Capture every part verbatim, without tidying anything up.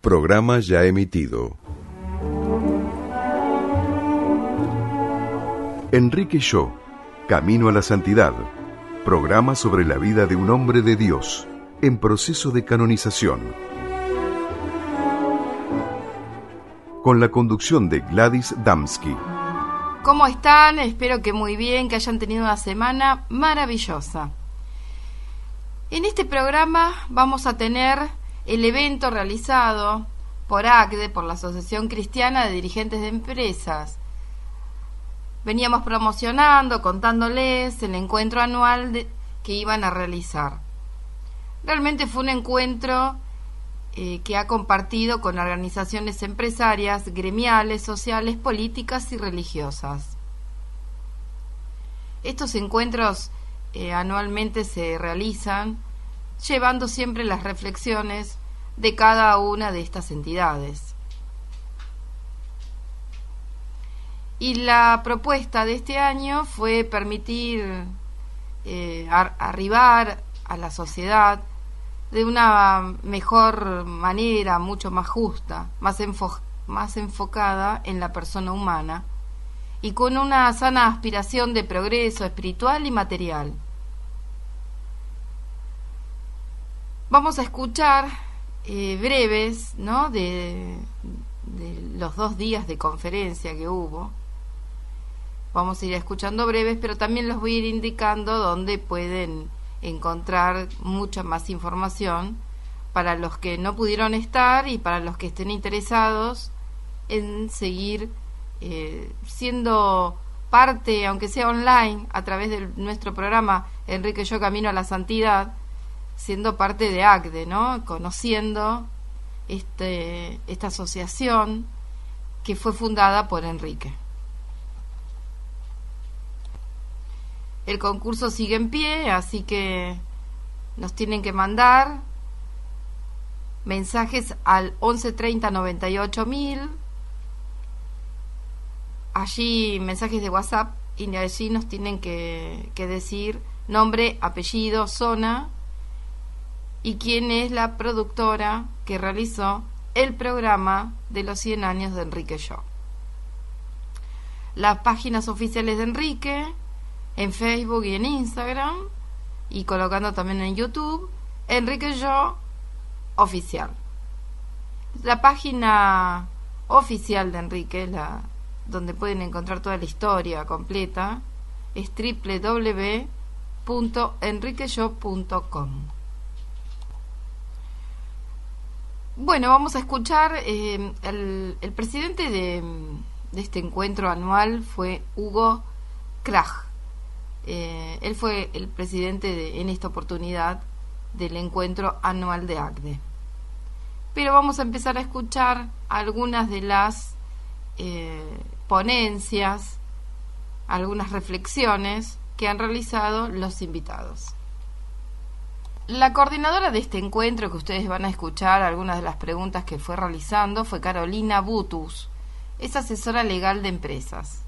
Programa ya emitido. Enrique Yo, Camino a la Santidad. Programa sobre la vida de un hombre de Dios en proceso de canonización. Con la conducción de Gladys Damsky. ¿Cómo están? Espero que muy bien, que hayan tenido una semana maravillosa. En este programa vamos a tener el evento realizado por A C D E, por la Asociación Cristiana de Dirigentes de Empresas. Veníamos promocionando, contándoles el encuentro anual de, que iban a realizar. Realmente fue un encuentro eh, que ha compartido con organizaciones empresarias, gremiales, sociales, políticas y religiosas. Estos encuentros eh, anualmente se realizan llevando siempre las reflexiones de cada una de estas entidades. Y la propuesta de este año fue permitir eh, ar- arribar a la sociedad de una mejor manera, mucho más justa, más, enfo- más enfocada en la persona humana y con una sana aspiración de progreso espiritual y material. Vamos a escuchar eh, breves, ¿no?, de, de los dos días de conferencia que hubo. Vamos a ir escuchando breves, pero también los voy a ir indicando dónde pueden encontrar mucha más información para los que no pudieron estar y para los que estén interesados en seguir eh, siendo parte, aunque sea online, a través de nuestro programa Enrique Yo, Camino a la Santidad, siendo parte de A C D E, ¿no?, conociendo este, esta asociación que fue fundada por Enrique. El concurso sigue en pie, así que nos tienen que mandar mensajes al once treinta noventa y ocho mil, allí mensajes de WhatsApp, y allí nos tienen que, que decir nombre, apellido, zona y quién es la productora que realizó el programa de los cien años de Enrique Yo. Las páginas oficiales de Enrique en Facebook y en Instagram, y colocando también en YouTube Enrique Yo Oficial. La página oficial de Enrique, la, donde pueden encontrar toda la historia completa, es doble u doble u doble u punto enriqueyo punto com. Bueno, vamos a escuchar eh, el, el presidente de, de este encuentro anual fue Hugo Krach. Eh, él fue el presidente de, en esta oportunidad del encuentro anual de A C D E. Pero vamos a empezar a escuchar algunas de las eh, ponencias, algunas reflexiones que han realizado los invitados. La coordinadora de este encuentro, que ustedes van a escuchar algunas de las preguntas que fue realizando, fue Carolina Butus, es asesora legal de empresas.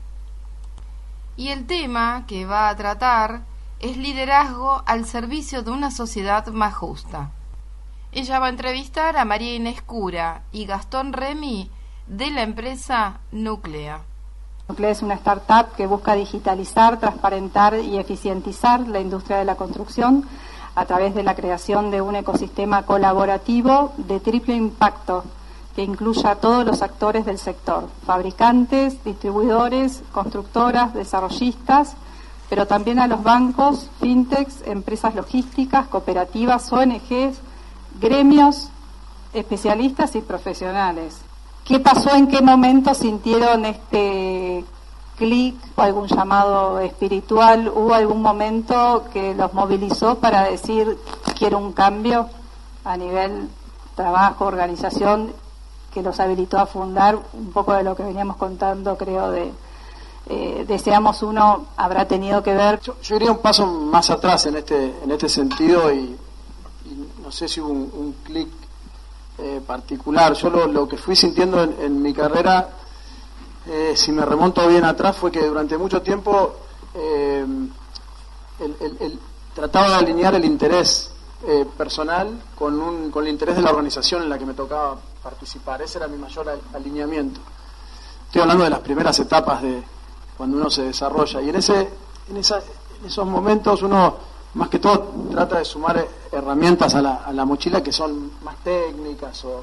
Y el tema que va a tratar es liderazgo al servicio de una sociedad más justa. Ella va a entrevistar a María Inés Cura y Gastón Remy de la empresa Núclea. Núclea es una startup que busca digitalizar, transparentar y eficientizar la industria de la construcción a través de la creación de un ecosistema colaborativo de triple impacto que incluya a todos los actores del sector, fabricantes, distribuidores, constructoras, desarrollistas, pero también a los bancos, fintechs, empresas logísticas, cooperativas, O N Ges, gremios, especialistas y profesionales. ¿Qué pasó? ¿En qué momento sintieron este clic o algún llamado espiritual? ¿Hubo algún momento que los movilizó para decir quiero un cambio a nivel trabajo, organización, que los habilitó a fundar? Un poco de lo que veníamos contando, creo, de eh, Deseamos Uno habrá tenido que ver. Yo, yo iría un paso más atrás en este en este sentido y, y no sé si hubo un, un clic eh, particular. Yo lo, lo que fui sintiendo en, en mi carrera, eh, si me remonto bien atrás, fue que durante mucho tiempo eh, el, el, el, trataba de alinear el interés eh, personal con, un, con el interés de la organización en la que me tocaba participar. Ese era mi mayor al, alineamiento. Estoy hablando de las primeras etapas de cuando uno se desarrolla. Y en, ese, en, esa, en esos momentos uno, más que todo, trata de sumar herramientas a la, a la mochila que son más técnicas o,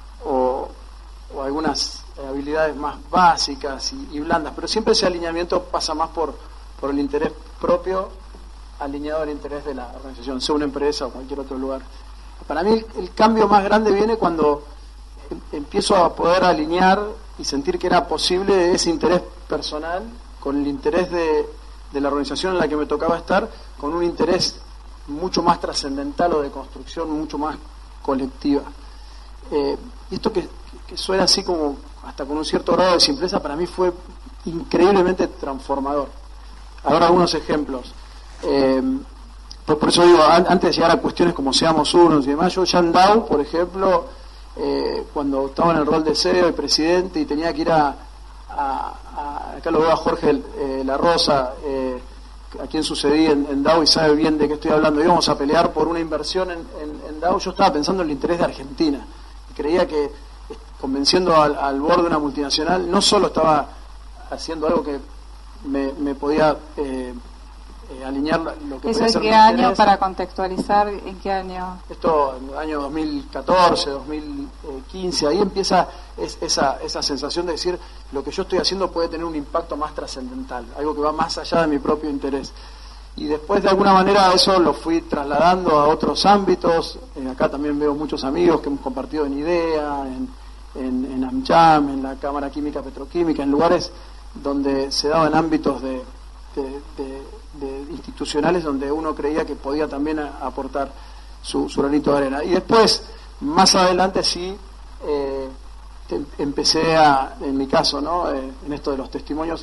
o, o algunas habilidades más básicas y, y blandas. Pero siempre ese alineamiento pasa más por, por el interés propio, alineado al interés de la organización, sea una empresa o cualquier otro lugar. Para mí el, el cambio más grande viene cuando em, empiezo a poder alinear y sentir que era posible ese interés personal con el interés de, de la organización en la que me tocaba estar, con un interés mucho más trascendental o de construcción mucho más colectiva. Eh, y esto que, que suena así como hasta con un cierto grado de simpleza, para mí fue increíblemente transformador. Ahora algunos ejemplos. Eh, por, por eso digo, an, antes de llegar a cuestiones como seamos unos y demás, yo ya en D A O, por ejemplo, eh, cuando estaba en el rol de C E O y presidente y tenía que ir a, a, a acá lo veo a Jorge eh, La Rosa, eh, a quien sucedí en, en D A O y sabe bien de qué estoy hablando, íbamos a pelear por una inversión en, en, en D A O, yo estaba pensando en el interés de Argentina, y creía que convenciendo al, al board de una multinacional, no solo estaba haciendo algo que me, me podía eh, Eh, alinear lo que ¿Eso puede en ser qué mi año, interés. para contextualizar, en qué año? Esto en el año dos mil catorce, dos mil quince, ahí empieza es, esa, esa sensación de decir lo que yo estoy haciendo puede tener un impacto más trascendental, algo que va más allá de mi propio interés. Y después de alguna manera eso lo fui trasladando a otros ámbitos. Eh, acá también veo muchos amigos que hemos compartido en IDEA, en, en, en AmCham, en la Cámara Química Petroquímica, en lugares donde se daban ámbitos de, de, de de institucionales donde uno creía que podía también a, aportar su, su granito de arena. Y después, más adelante sí, eh, te, empecé a, en mi caso, ¿no? Eh, en esto de los testimonios,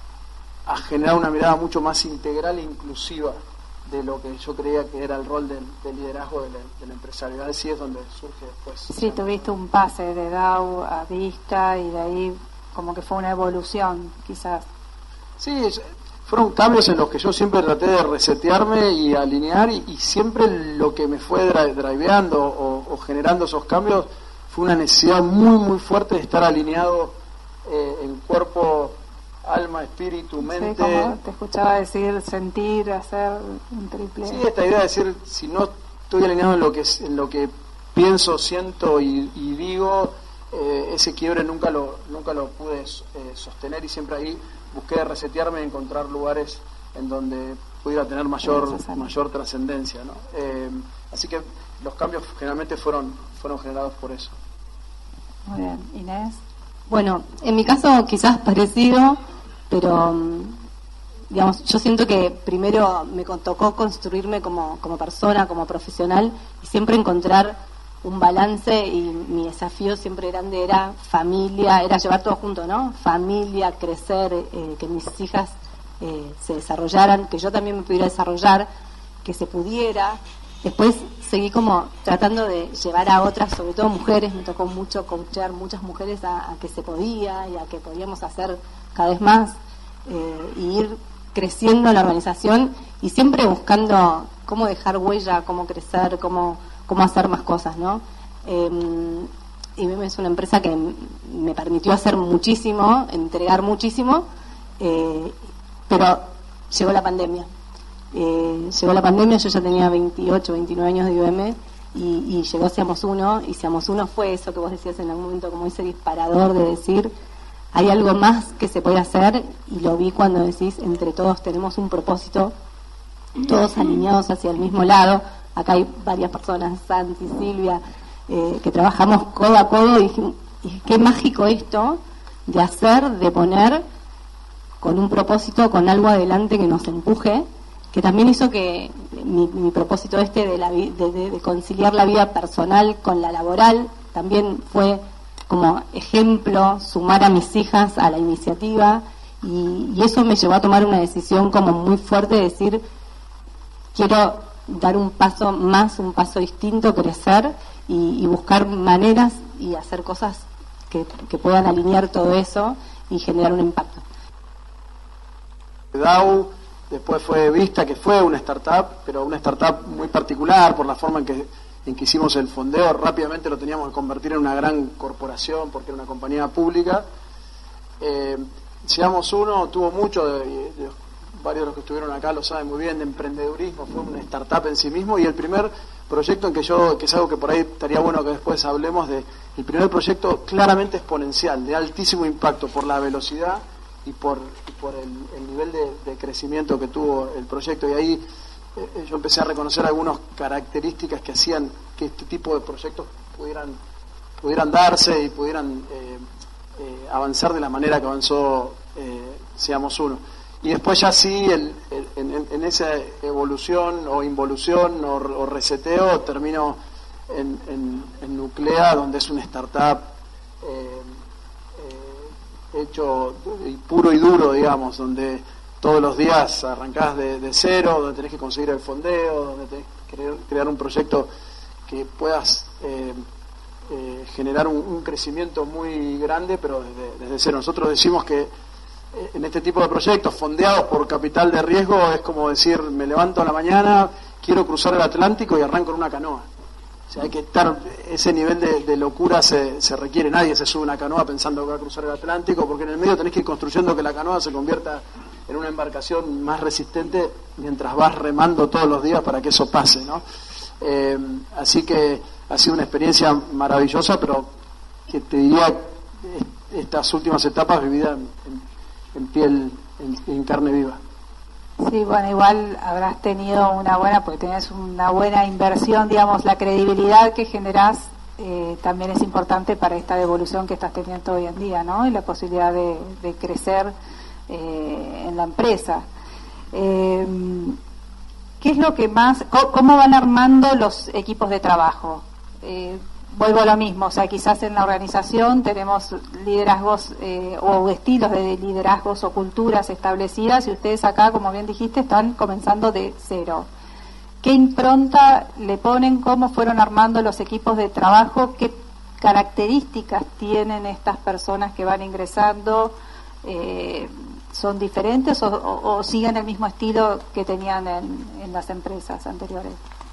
a generar una mirada mucho más integral e inclusiva de lo que yo creía que era el rol del, del liderazgo del, del empresario. Así es donde surge después. Sí, tuviste un pase de D A O a Vista y de ahí como que fue una evolución, quizás. Sí, fueron cambios en los que yo siempre traté de resetearme y alinear, y, y siempre lo que me fue dra- driveando o, o generando esos cambios fue una necesidad muy muy fuerte de estar alineado eh, en cuerpo, alma, espíritu, mente. Sí, como te escuchaba decir, sentir, hacer un triple. Sí, esta idea de decir, si no estoy alineado en lo que en lo que pienso, siento y, y digo, eh, ese quiebre nunca lo nunca lo pude eh, sostener, y siempre ahí busqué resetearme y encontrar lugares en donde pudiera tener mayor mayor trascendencia, ¿no? Eh, así que los cambios generalmente fueron fueron generados por eso. Muy bien, Inés. Bueno, en mi caso quizás parecido, pero digamos, yo siento que primero me tocó construirme como, como persona, como profesional, y siempre encontrar un balance, y mi desafío siempre grande era familia, era llevar todo junto, ¿no? Familia, crecer, eh, que mis hijas eh, se desarrollaran, que yo también me pudiera desarrollar, que se pudiera. Después seguí como tratando de llevar a otras, sobre todo mujeres, me tocó mucho coachear muchas mujeres a, a que se podía y a que podíamos hacer cada vez más, eh, y ir creciendo la organización y siempre buscando cómo dejar huella, cómo crecer, cómo cómo hacer más cosas, ¿no? Eh, I B M es una empresa que me permitió hacer muchísimo, entregar muchísimo, eh, pero llegó la pandemia. Eh, llegó la pandemia, yo ya tenía veintiocho, veintinueve años de I B M, y, y llegó Seamos Uno, y Seamos Uno fue eso que vos decías en algún momento, como ese disparador de decir, hay algo más que se puede hacer, y lo vi cuando decís, entre todos tenemos un propósito, todos alineados hacia el mismo lado. Acá hay varias personas, Santi, Silvia, eh, que trabajamos codo a codo, y, dije, y qué mágico esto de hacer, de poner con un propósito, con algo adelante que nos empuje, que también hizo que mi, mi propósito este de, la, de, de, de conciliar la vida personal con la laboral, también fue como ejemplo, sumar a mis hijas a la iniciativa, y, y eso me llevó a tomar una decisión como muy fuerte de decir, quiero dar un paso más, un paso distinto, crecer y, y buscar maneras y hacer cosas que, que puedan alinear todo eso y generar un impacto. D A O después fue vista que fue una startup, pero una startup muy particular por la forma en que, en que hicimos el fondeo. Rápidamente lo teníamos que convertir en una gran corporación porque era una compañía pública. Eh, Seamos Uno tuvo mucho, de, de, varios de los que estuvieron acá lo saben muy bien, de emprendedurismo, fue una startup en sí mismo, y el primer proyecto en que yo, que es algo que por ahí estaría bueno que después hablemos de, el primer proyecto claramente exponencial, de altísimo impacto por la velocidad y por, y por el, el nivel de, de crecimiento que tuvo el proyecto, y ahí eh, yo empecé a reconocer algunas características que hacían que este tipo de proyectos pudieran, pudieran darse y pudieran eh, eh, avanzar de la manera que avanzó eh, Seamos Uno. Y después ya sí, el, el, en, en esa evolución o involución o, o reseteo, termino en, en, en Nuclea, donde es una startup eh, eh, hecho y puro y duro, digamos, donde todos los días arrancás de, de cero, donde tenés que conseguir el fondeo, donde tenés que crear, crear un proyecto que puedas eh, eh, generar un, un crecimiento muy grande, pero desde, desde cero. Nosotros decimos que en este tipo de proyectos fondeados por capital de riesgo es como decir, me levanto a la mañana, quiero cruzar el Atlántico y arranco en una canoa. O sea, hay que estar, ese nivel de, de locura se, se requiere. Nadie se sube a una canoa pensando que va a cruzar el Atlántico, porque en el medio tenés que ir construyendo que la canoa se convierta en una embarcación más resistente mientras vas remando todos los días para que eso pase, ¿no? Eh, así que ha sido una experiencia maravillosa, pero que te diría estas últimas etapas vividas en, en en piel, en, en carne viva. Sí, bueno, igual habrás tenido una buena, porque tenés una buena inversión, digamos, la credibilidad que generás eh, también es importante para esta devolución que estás teniendo hoy en día, ¿no? Y la posibilidad de, de crecer eh, en la empresa. Eh, ¿Qué es lo que más, cómo, cómo van armando los equipos de trabajo? Eh, Vuelvo a lo mismo, o sea, quizás en la organización tenemos liderazgos eh, o estilos de liderazgos o culturas establecidas, y ustedes acá, como bien dijiste, están comenzando de cero. ¿Qué impronta le ponen? ¿Cómo fueron armando los equipos de trabajo? ¿Qué características tienen estas personas que van ingresando? Eh, ¿Son diferentes o, o, o siguen el mismo estilo que tenían en, en las empresas anteriores?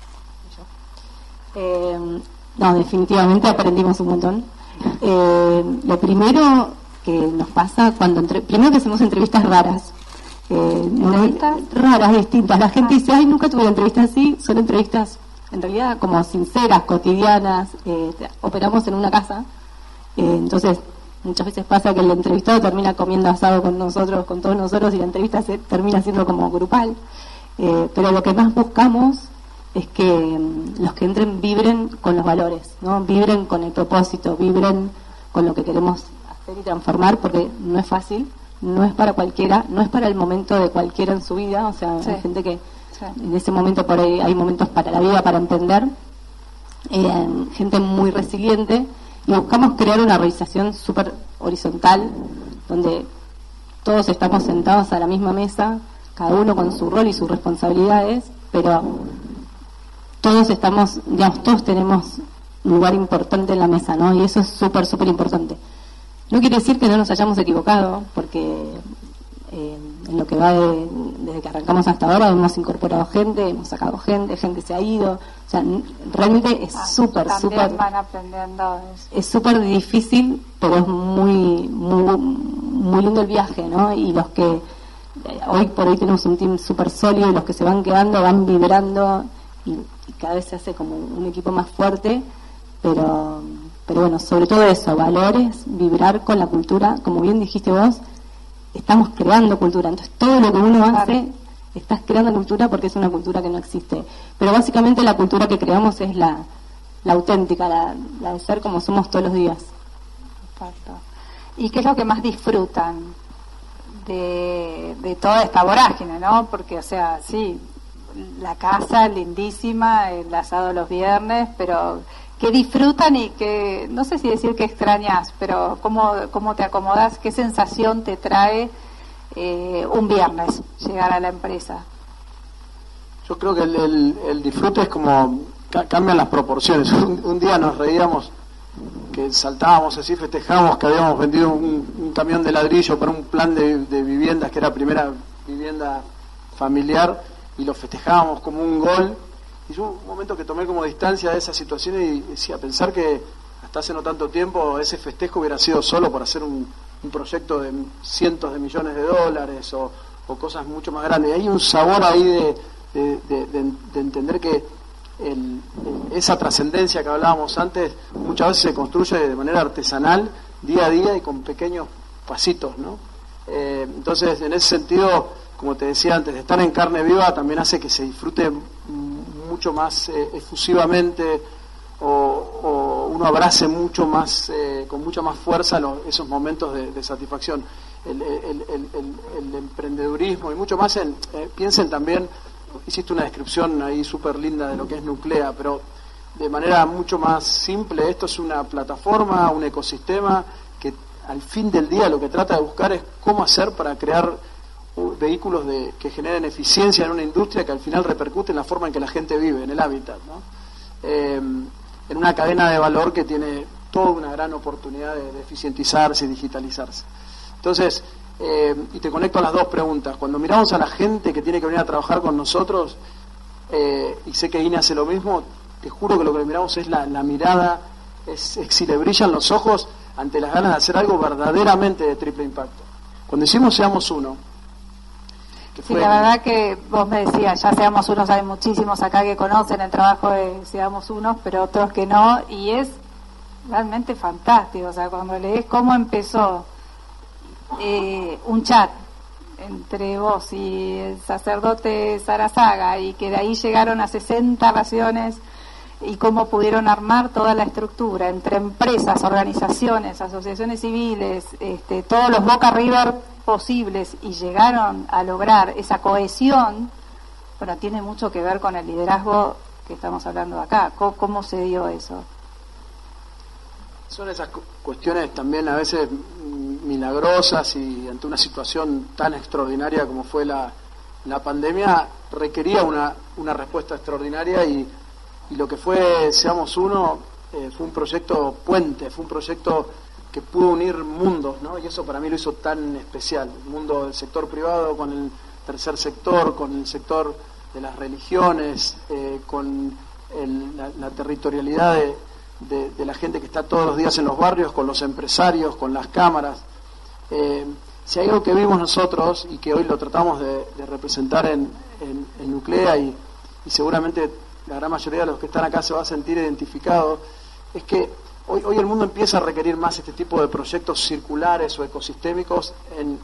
Eh, No, definitivamente aprendimos un montón. Eh, lo primero que nos pasa cuando... Entre, primero que hacemos entrevistas raras. Eh, ¿Entrevistas? Raras, distintas. La gente dice, ay, nunca tuve una entrevista así. Son entrevistas, en realidad, como sinceras, cotidianas. Eh, operamos en una casa. Eh, entonces, muchas veces pasa que el entrevistado termina comiendo asado con nosotros, con todos nosotros, y la entrevista se termina siendo como grupal. Eh, pero lo que más buscamos es que um, los que entren vibren con los valores, ¿no? Vibren con el propósito, vibren con lo que queremos hacer y transformar, porque no es fácil, no es para cualquiera, no es para el momento de cualquiera en su vida, o sea, sí. Hay gente que sí. En ese momento por ahí hay momentos para la vida, para emprender, eh, gente muy resiliente, y buscamos crear una organización súper horizontal, donde todos estamos sentados a la misma mesa, cada uno con su rol y sus responsabilidades, pero todos estamos, digamos, todos tenemos un lugar importante en la mesa, ¿no? Y eso es súper, súper importante. No quiere decir que no nos hayamos equivocado, porque eh, en lo que va de, desde que arrancamos hasta ahora hemos incorporado gente, hemos sacado gente, gente se ha ido, o sea, realmente es súper, ah, súper... van aprendiendo eso. Es súper difícil, pero es muy, muy, muy lindo el viaje, ¿no? Y los que, eh, hoy por hoy tenemos un team súper sólido, y los que se van quedando van vibrando, y, y cada vez se hace como un equipo más fuerte, pero pero bueno, sobre todo eso, valores, vibrar con la cultura, como bien dijiste vos, estamos creando cultura, entonces todo lo que uno hace, estás creando cultura porque es una cultura que no existe, pero básicamente la cultura que creamos es la, la auténtica, la, la de ser como somos todos los días. Exacto. ¿Y qué es lo que más disfrutan de, de toda esta vorágine, no? Porque, o sea, sí, la casa lindísima, el asado los viernes, pero que disfrutan y que, no sé si decir que extrañas, pero cómo, cómo te acomodas, qué sensación te trae eh, un viernes llegar a la empresa. Yo creo que el, el, el disfrute es como, ca- cambian las proporciones. Un, un día nos reíamos que saltábamos así, festejábamos que habíamos vendido un, un camión de ladrillo para un plan de, de viviendas, que era la primera vivienda familiar y lo festejábamos como un gol. Y yo un momento que tomé como distancia de esa situación y decía, pensar que hasta hace no tanto tiempo ese festejo hubiera sido solo por hacer un, un proyecto de cientos de millones de dólares o, o cosas mucho más grandes. Hay un sabor ahí de, de, de, de, de entender que el, esa trascendencia que hablábamos antes muchas veces se construye de manera artesanal, día a día y con pequeños pasitos, ¿no? Eh, entonces, en ese sentido, como te decía antes, de estar en carne viva también hace que se disfrute mucho más eh, efusivamente o, o uno abrace mucho más, eh, con mucha más fuerza los, esos momentos de, de satisfacción. El, el, el, el, el emprendedurismo y mucho más en, eh, piensen también, hiciste una descripción ahí súper linda de lo que es Nuclea, pero de manera mucho más simple, esto es una plataforma, un ecosistema que al fin del día lo que trata de buscar es cómo hacer para crear vehículos de, que generen eficiencia en una industria que al final repercute en la forma en que la gente vive, en el hábitat, ¿no? Eh, en una cadena de valor que tiene toda una gran oportunidad de, de eficientizarse y digitalizarse. Entonces, eh, y te conecto a las dos preguntas. Cuando miramos a la gente que tiene que venir a trabajar con nosotros, eh, y sé que Ine hace lo mismo, te juro que lo que le miramos es la, la mirada, es, es si le brillan los ojos ante las ganas de hacer algo verdaderamente de triple impacto. Cuando hicimos Seamos Uno, que sí, fue... la verdad que vos me decías, ya Seamos Unos, hay muchísimos acá que conocen el trabajo de Seamos Unos, pero otros que no, y es realmente fantástico. O sea, cuando lees cómo empezó eh, un chat entre vos y el sacerdote Sarazaga, y que de ahí llegaron a sesenta raciones, y cómo pudieron armar toda la estructura entre empresas, organizaciones, asociaciones civiles, este, todos los Boca River posibles, y llegaron a lograr esa cohesión. Bueno, tiene mucho que ver con el liderazgo que estamos hablando acá. ¿Cómo, cómo se dio eso? Son esas cu- cuestiones también a veces mm, milagrosas, y ante una situación tan extraordinaria como fue la, la pandemia, requería una, una respuesta extraordinaria, y Y lo que fue Seamos Uno eh, fue un proyecto puente, fue un proyecto que pudo unir mundos, ¿no? Y eso para mí lo hizo tan especial. El mundo del sector privado con el tercer sector, con el sector de las religiones, eh, con el, la, la territorialidad de, de, de la gente que está todos los días en los barrios, con los empresarios, con las cámaras. Eh, si hay algo que vimos nosotros y que hoy lo tratamos de, de representar en, en, en Nuclea, y, y seguramente la gran mayoría de los que están acá se va a sentir identificado, es que hoy, hoy el mundo empieza a requerir más este tipo de proyectos circulares o ecosistémicos en,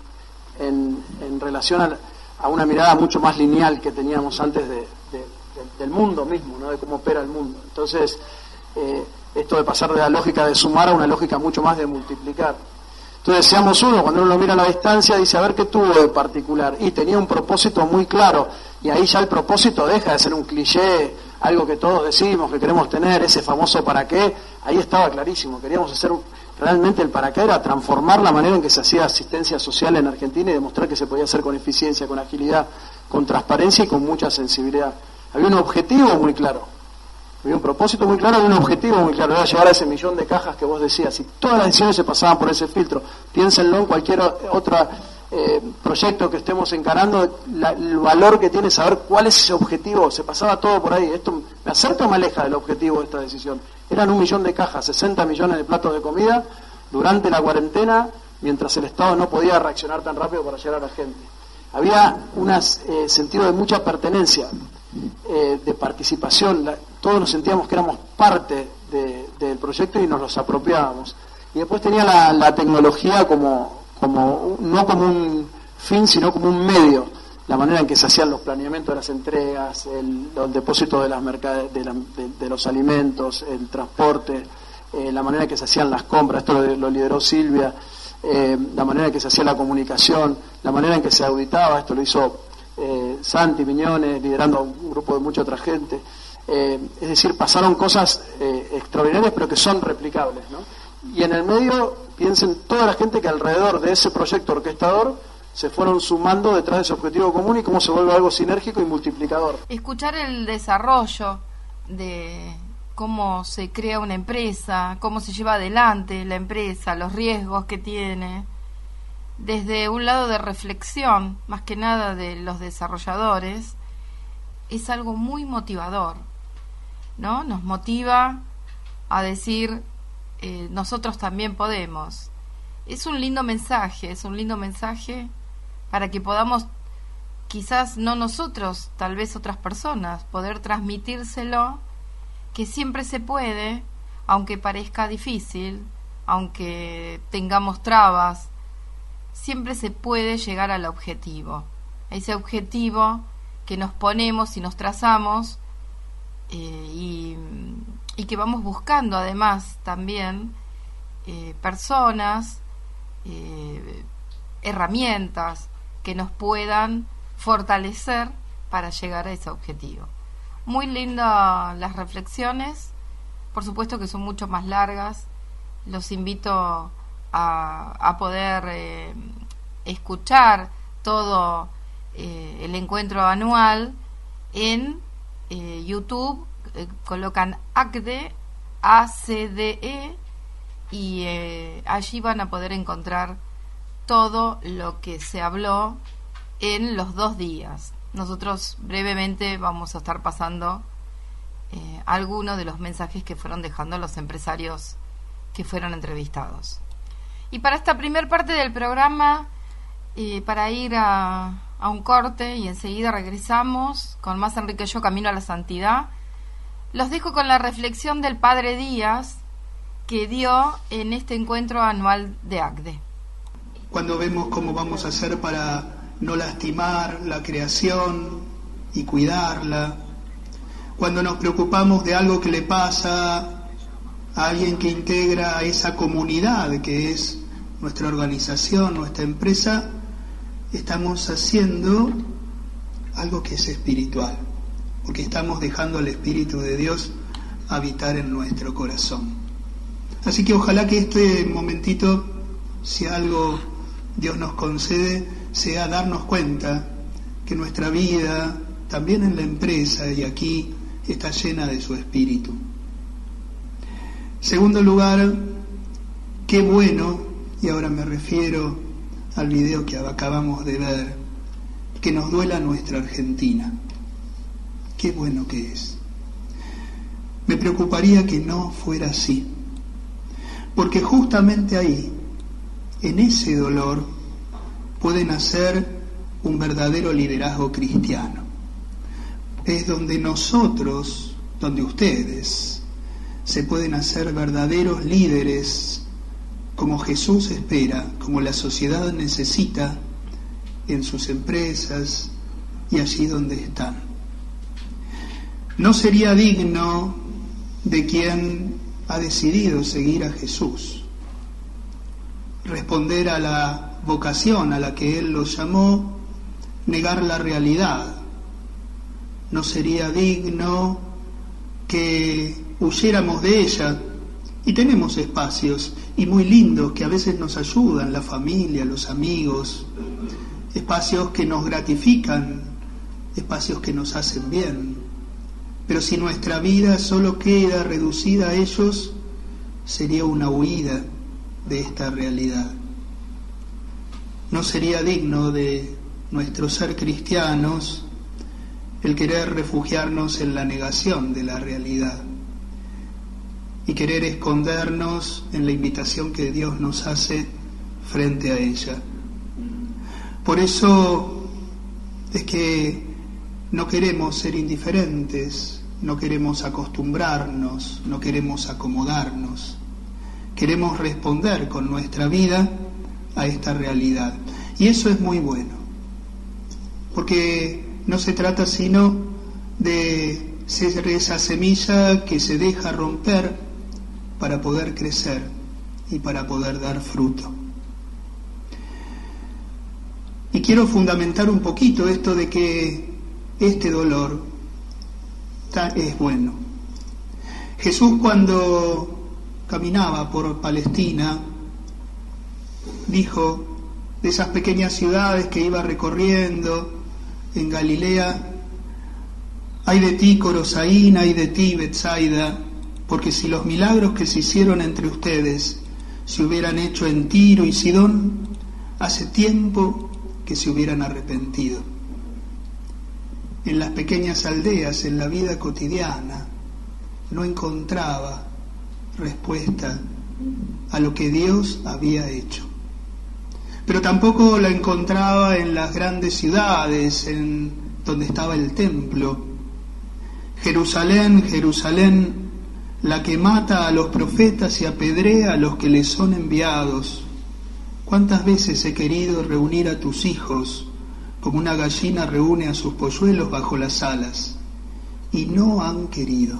en, en relación a, a una mirada mucho más lineal que teníamos antes de, de, de, del mundo mismo, ¿no? De cómo opera el mundo. Entonces, eh, esto de pasar de la lógica de sumar a una lógica mucho más de multiplicar. Entonces, Seamos Uno, cuando uno lo mira a la distancia, dice, a ver qué tuvo de particular. Y tenía un propósito muy claro, y ahí ya el propósito deja de ser un cliché, algo que todos decimos que queremos tener, ese famoso para qué. Ahí estaba clarísimo, queríamos hacer un, realmente el para qué era transformar la manera en que se hacía asistencia social en Argentina y demostrar que se podía hacer con eficiencia, con agilidad, con transparencia y con mucha sensibilidad. Había un objetivo muy claro, había un propósito muy claro y un objetivo muy claro, era llevar a ese millón de cajas que vos decías, y todas las decisiones se pasaban por ese filtro. Piénsenlo en cualquier otro eh, proyecto que estemos encarando, la, el valor que tiene saber cuál es ese objetivo, se pasaba todo por ahí. Esto me acerca o me aleja del objetivo de esta decisión. Eran un millón de cajas, sesenta millones de platos de comida durante la cuarentena, mientras el Estado no podía reaccionar tan rápido para llegar a la gente. Había un eh, sentido de mucha pertenencia, eh, de participación. La, todos nos sentíamos que éramos parte de, del proyecto y nos los apropiábamos. Y después tenía la, la tecnología como, como, no como un fin, sino como un medio. La manera en que se hacían los planeamientos de las entregas, el, el depósito de, las mercade, de, la, de, de los alimentos, el transporte, eh, la manera en que se hacían las compras, esto lo, lo lideró Silvia, eh, la manera en que se hacía la comunicación, la manera en que se auditaba, esto lo hizo eh, Santi Miñones, liderando un grupo de mucha otra gente. Eh, es decir, pasaron cosas eh, extraordinarias, pero que son replicables, ¿no? Y en el medio, piensen toda la gente que alrededor de ese proyecto orquestador se fueron sumando detrás de ese objetivo común, y cómo se vuelve algo sinérgico y multiplicador. Escuchar el desarrollo de cómo se crea una empresa, cómo se lleva adelante la empresa, los riesgos que tiene, desde un lado de reflexión, más que nada de los desarrolladores, es algo muy motivador, ¿no? Nos motiva a decir, eh, nosotros también podemos. Es un lindo mensaje, es un lindo mensaje para que podamos, quizás no nosotros, tal vez otras personas, poder transmitírselo, que siempre se puede, aunque parezca difícil, aunque tengamos trabas, siempre se puede llegar al objetivo. Ese objetivo que nos ponemos y nos trazamos eh, y, y que vamos buscando además también eh, personas, eh, herramientas que nos puedan fortalecer para llegar a ese objetivo. Muy lindas las reflexiones, por supuesto que son mucho más largas. Los invito a, a poder eh, escuchar todo eh, el encuentro anual en eh, YouTube. Eh, colocan A C D E, A C D E, y eh, allí van a poder encontrar todo lo que se habló en los dos días. Nosotros brevemente vamos a estar pasando eh, algunos de los mensajes que fueron dejando los empresarios que fueron entrevistados. Y para esta primer parte del programa, eh, para ir a, a un corte y enseguida regresamos con más Enrique Yo, Camino a la Santidad, los dejo con la reflexión del Padre Díaz que dio en este encuentro anual de A C D E. Cuando vemos cómo vamos a hacer para no lastimar la creación y cuidarla, cuando nos preocupamos de algo que le pasa a alguien que integra a esa comunidad que es nuestra organización, nuestra empresa, estamos haciendo algo que es espiritual, porque estamos dejando al Espíritu de Dios habitar en nuestro corazón. Así que ojalá que este momentito, si algo Dios nos concede, sea darnos cuenta que nuestra vida, también en la empresa y aquí, está llena de su Espíritu. Segundo lugar, qué bueno, y ahora me refiero al video que acabamos de ver, que nos duela nuestra Argentina. Qué bueno que es. Me preocuparía que no fuera así, porque justamente ahí, en ese dolor, puede nacer un verdadero liderazgo cristiano. Es donde nosotros, donde ustedes, se pueden hacer verdaderos líderes como Jesús espera, como la sociedad necesita en sus empresas y allí donde están. No sería digno de quien ha decidido seguir a Jesús, responder a la vocación a la que Él los llamó, negar la realidad. No sería digno que huyéramos de ella, y tenemos espacios, y muy lindos, que a veces nos ayudan, la familia, los amigos, espacios que nos gratifican, espacios que nos hacen bien. Pero si nuestra vida solo queda reducida a ellos, sería una huida de esta realidad. No sería digno de nuestro ser cristianos el querer refugiarnos en la negación de la realidad y querer escondernos en la invitación que Dios nos hace frente a ella. Por eso es que no queremos ser indiferentes, no queremos acostumbrarnos, no queremos acomodarnos. Queremos responder con nuestra vida a esta realidad. Y eso es muy bueno, porque no se trata sino de ser esa semilla que se deja romper para poder crecer y para poder dar fruto. Y quiero fundamentar un poquito esto de que este dolor es bueno. Jesús, cuando caminaba por Palestina, dijo de esas pequeñas ciudades que iba recorriendo en Galilea: ay de ti, Corosaín, ay de ti, Betsaida, porque si los milagros que se hicieron entre ustedes se hubieran hecho en Tiro y Sidón, Hace tiempo que se hubieran arrepentido. En las pequeñas aldeas, en la vida cotidiana, no encontraba respuesta a lo que Dios había hecho. Pero tampoco la encontraba en las grandes ciudades, en donde estaba el templo. Jerusalén, Jerusalén, la que mata a los profetas y apedrea a los que les son enviados. ¿Cuántas veces he querido reunir a tus hijos como una gallina reúne a sus polluelos bajo las alas? Y no han querido.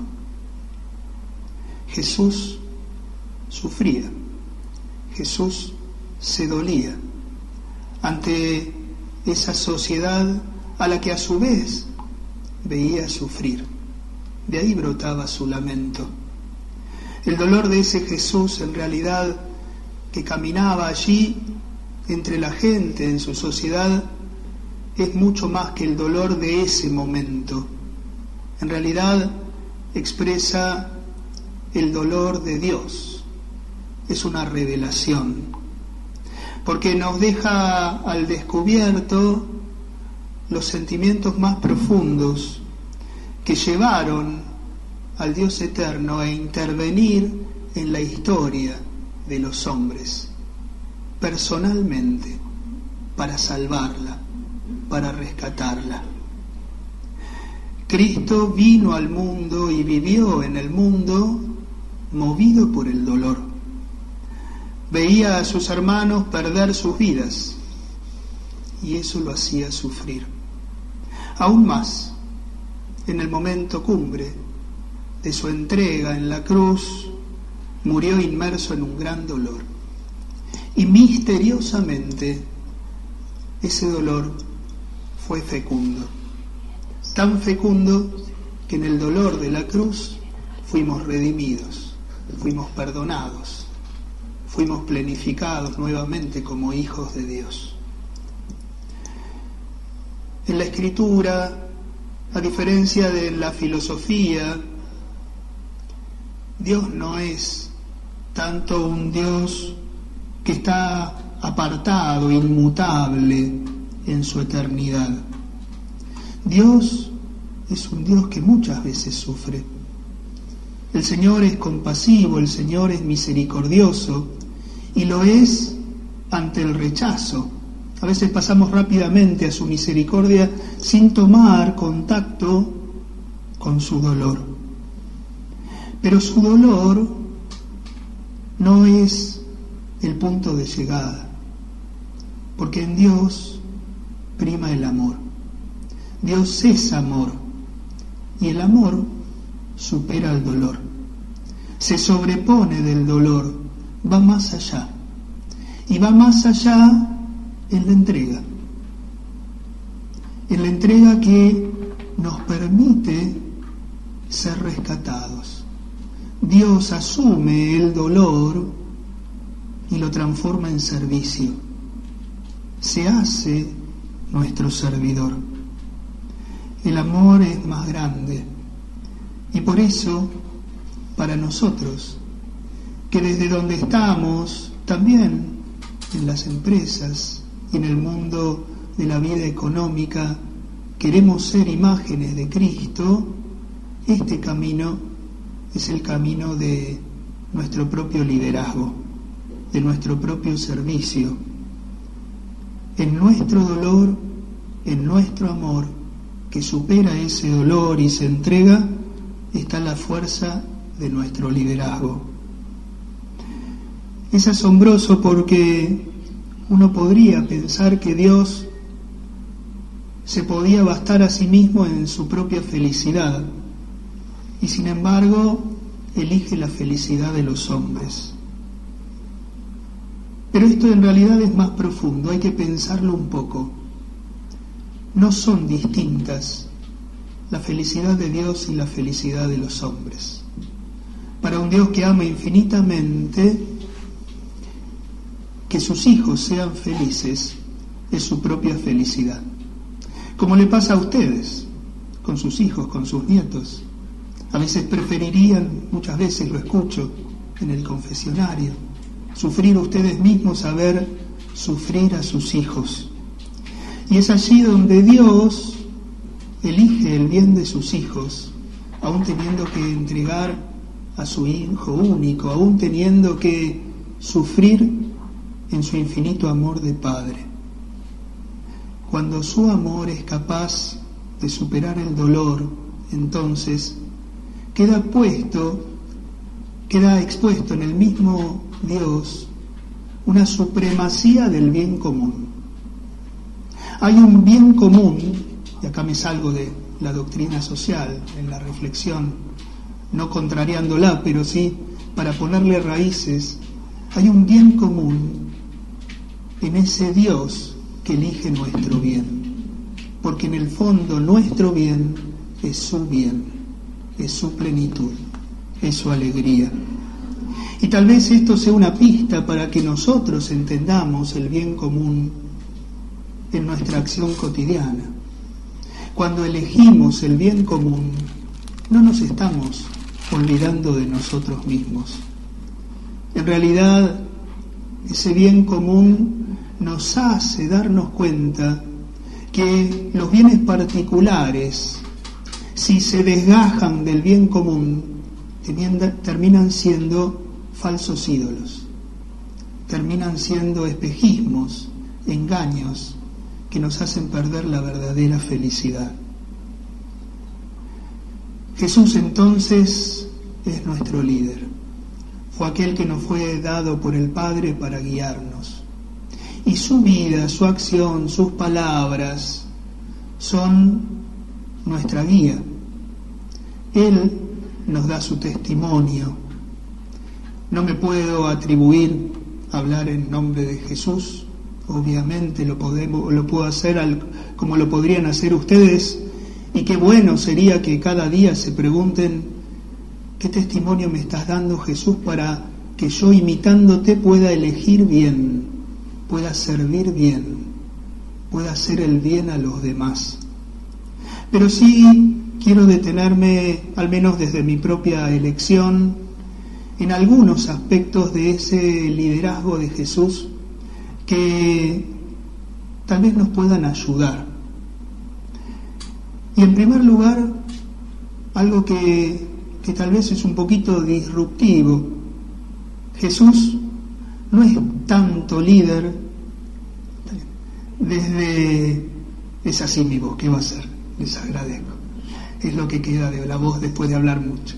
Jesús sufría. Jesús se dolía ante esa sociedad a la que a su vez veía sufrir. De ahí brotaba su lamento. El dolor de ese Jesús, en realidad, que caminaba allí entre la gente, en su sociedad, es mucho más que el dolor de ese momento. En realidad expresa el dolor de Dios. Es una revelación, porque nos deja al descubierto los sentimientos más profundos que llevaron al Dios eterno a intervenir en la historia de los hombres, personalmente, para salvarla, para rescatarla. Cristo vino al mundo y vivió en el mundo movido por el dolor. Veía a sus hermanos perder sus vidas y eso lo hacía sufrir. Aún más, en el momento cumbre de su entrega en la cruz, murió inmerso en un gran dolor. Y misteriosamente, ese dolor fue fecundo. Tan fecundo que en el dolor de la cruz fuimos redimidos, fuimos perdonados, fuimos plenificados nuevamente como hijos de Dios. En la Escritura, a diferencia de la filosofía, Dios no es tanto un Dios que está apartado, inmutable en su eternidad. Dios es un Dios que muchas veces sufre. El Señor es compasivo, el Señor es misericordioso y lo es ante el rechazo. A veces pasamos rápidamente a su misericordia sin tomar contacto con su dolor. Pero su dolor no es el punto de llegada, porque en Dios prima el amor. Dios es amor y el amor supera el dolor, se sobrepone del dolor, va más allá y va más allá en la entrega, en la entrega que nos permite ser rescatados. Dios asume el dolor y lo transforma en servicio, se hace nuestro servidor. El amor es más grande y por eso, para nosotros, que desde donde estamos, también en las empresas y en el mundo de la vida económica, queremos ser imágenes de Cristo, este camino es el camino de nuestro propio liderazgo, de nuestro propio servicio. En nuestro dolor, en nuestro amor, que supera ese dolor y se entrega, está la fuerza de nuestro liderazgo. Es asombroso porque uno podría pensar que Dios se podía bastar a sí mismo en su propia felicidad y sin embargo elige la felicidad de los hombres. Pero esto en realidad es más profundo, hay que pensarlo un poco. No son distintas la felicidad de Dios y la felicidad de los hombres. Para un Dios que ama infinitamente, que sus hijos sean felices es su propia felicidad. Como le pasa a ustedes, con sus hijos, con sus nietos. A veces preferirían, muchas veces lo escucho en el confesionario, sufrir ustedes mismos a ver sufrir a sus hijos. Y es allí donde Dios elige el bien de sus hijos, aún teniendo que entregar a su Hijo único, aún teniendo que sufrir en su infinito amor de Padre. Cuando su amor es capaz de superar el dolor, entonces queda puesto, queda expuesto en el mismo Dios una supremacía del bien común. Hay un bien común, y acá me salgo de la doctrina social, en la reflexión, no contrariándola, pero sí para ponerle raíces. Hay un bien común en ese Dios que elige nuestro bien, porque en el fondo nuestro bien es su bien, es su plenitud, es su alegría. Y tal vez esto sea una pista para que nosotros entendamos el bien común en nuestra acción cotidiana. Cuando elegimos el bien común, no nos estamos olvidando de nosotros mismos. En realidad, ese bien común nos hace darnos cuenta que los bienes particulares, si se desgajan del bien común, terminan siendo falsos ídolos, terminan siendo espejismos, engaños que nos hacen perder la verdadera felicidad. Jesús entonces es nuestro líder. Fue aquel que nos fue dado por el Padre para guiarnos. Y su vida, su acción, sus palabras son nuestra guía. Él nos da su testimonio. No me puedo atribuir a hablar en nombre de Jesús. Obviamente lo podemos, lo puedo hacer al, como lo podrían hacer ustedes, y qué bueno sería que cada día se pregunten: ¿qué testimonio me estás dando, Jesús, para que yo, imitándote, pueda elegir bien, pueda servir bien, pueda hacer el bien a los demás? Pero sí quiero detenerme, al menos desde mi propia elección, en algunos aspectos de ese liderazgo de Jesús que tal vez nos puedan ayudar. Y en primer lugar, algo que, que tal vez es un poquito disruptivo. Jesús no es tanto líder desde... Es así mi voz, ¿qué va a hacer? Les agradezco. Es lo que queda de la voz después de hablar mucho.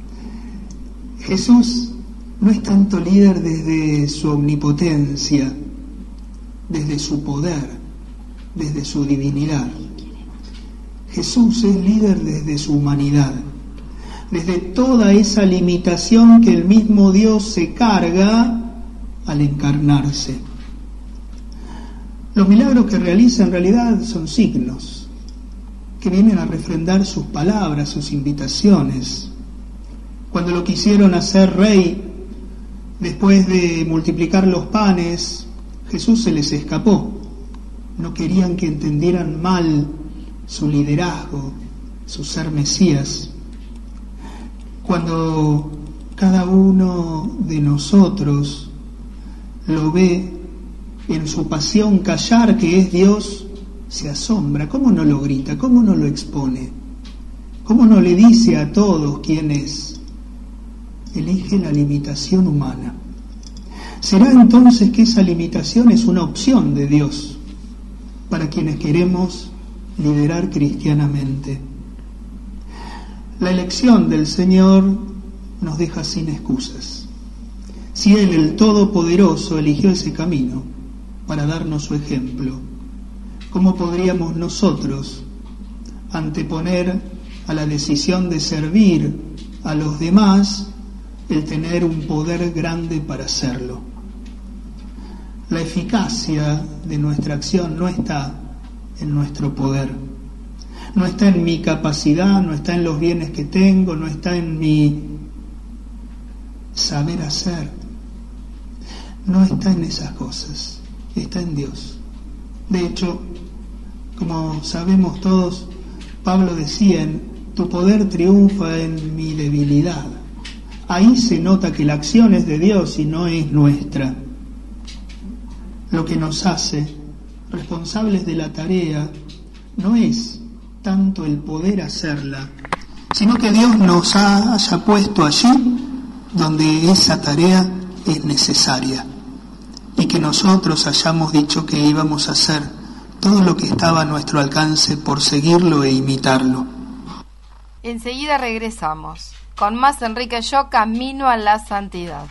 Jesús no es tanto líder desde su omnipotencia, desde su poder, desde su divinidad. Jesús es líder desde su humanidad, desde toda esa limitación que el mismo Dios se carga al encarnarse. Los milagros que realiza en realidad son signos que vienen a refrendar sus palabras, sus invitaciones. Cuando lo quisieron hacer rey, después de multiplicar los panes, Jesús se les escapó. No querían que entendieran mal su liderazgo, su ser Mesías. Cuando cada uno de nosotros lo ve en su pasión callar que es Dios, se asombra. ¿Cómo no lo grita? ¿Cómo no lo expone? ¿Cómo no le dice a todos quién es? Elige la limitación humana. ¿Será entonces que esa limitación es una opción de Dios para quienes queremos liderar cristianamente? La elección del Señor nos deja sin excusas. Si Él, el Todopoderoso, eligió ese camino para darnos su ejemplo, ¿cómo podríamos nosotros anteponer a la decisión de servir a los demás el tener un poder grande para hacerlo? La eficacia de nuestra acción no está en nuestro poder, no está en mi capacidad, no está en los bienes que tengo, no está en mi saber hacer, no está en esas cosas, está en Dios. De hecho, como sabemos todos, Pablo decía: tu poder triunfa en mi debilidad. Ahí se nota que la acción es de Dios y no es nuestra. lo que nos hace responsables de la tarea no es tanto el poder hacerla, sino que Dios nos ha, haya puesto allí donde esa tarea es necesaria y que nosotros hayamos dicho que íbamos a hacer todo lo que estaba a nuestro alcance por seguirlo e imitarlo. Enseguida regresamos con más Enrique Yo, Camino a la Santidad.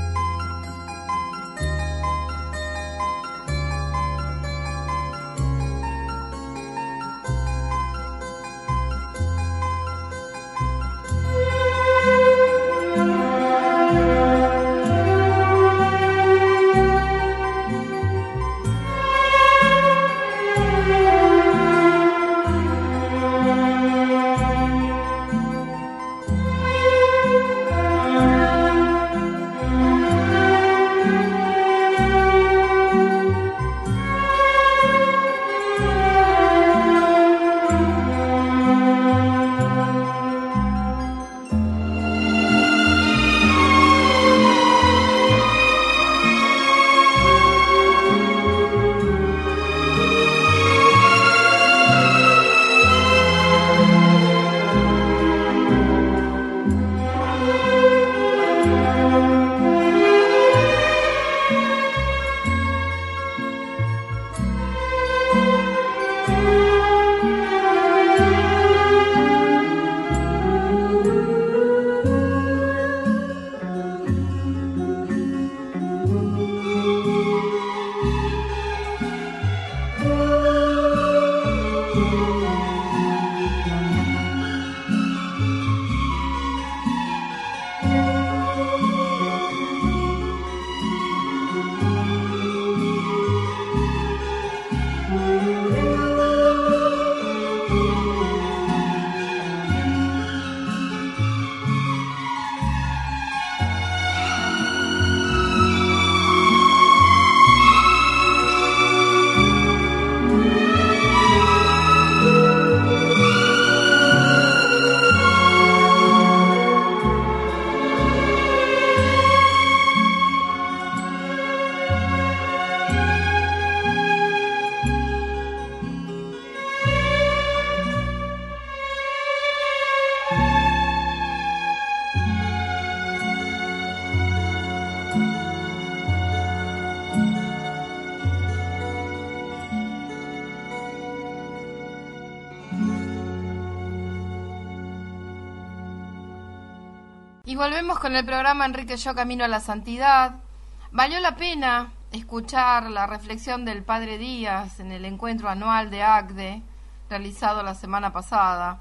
Y volvemos con el programa Enrique Yo, Camino a la Santidad. Valió la pena escuchar la reflexión del Padre Díaz en el encuentro anual de A C D E realizado la semana pasada.